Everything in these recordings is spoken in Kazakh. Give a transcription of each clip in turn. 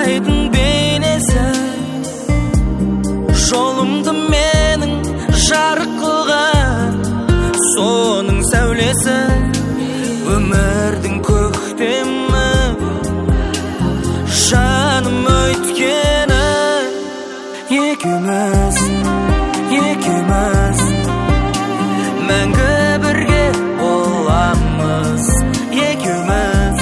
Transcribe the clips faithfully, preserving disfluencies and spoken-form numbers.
айдың бейнесі жолымды менің жарық қылған, соның сәулесі өмірдің көктемі. Жаным өткені екеуміз, екеуміз мәңгі бірге боламыз. Екеуміз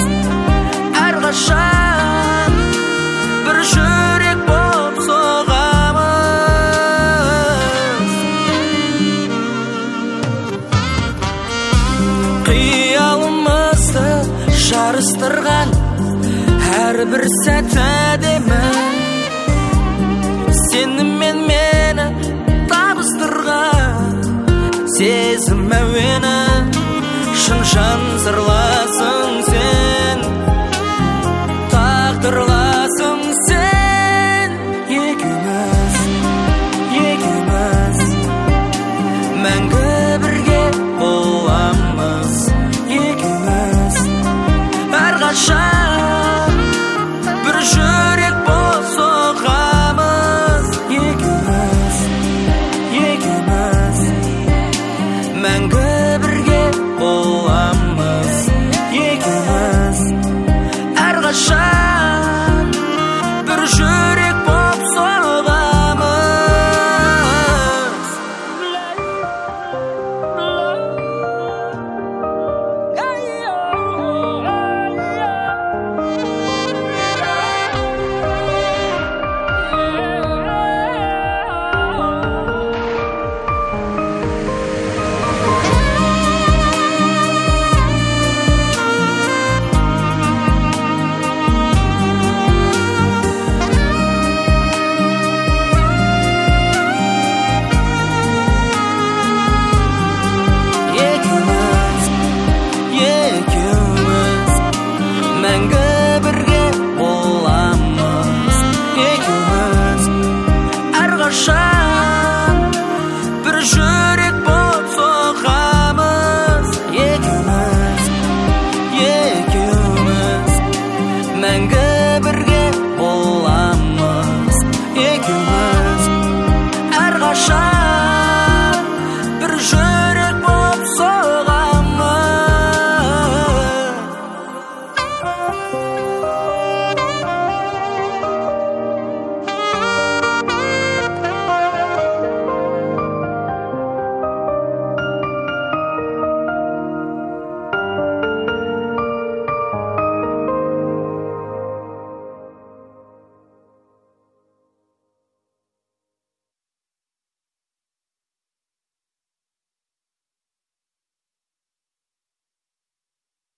әрқашан бір жүрек боп соғамыз. Қиялымызды жарыстырған әрбір сәт әдемі, сені мен мені табыстырған сезім әуені, шын жан зырлас